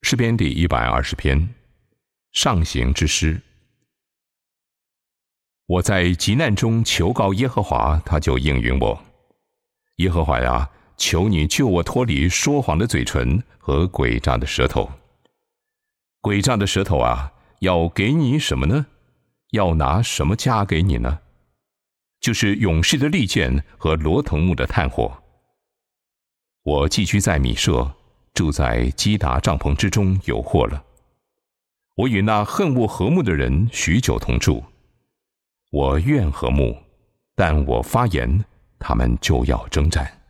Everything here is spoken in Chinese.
诗篇第120篇，上行之诗。我在急难中求告耶和华，他就应允我。耶和华呀，求你救我脱离说谎的嘴唇和诡诈的舌头。诡诈的舌头啊，要给你什么呢？要拿什么加给你呢？就是勇士的利剑和罗藤木的炭火。我寄居在米舍，住在基达帐篷之中，有祸了。我与那恨恶和睦的人许久同住。我愿和睦，但我发言，他们就要征战。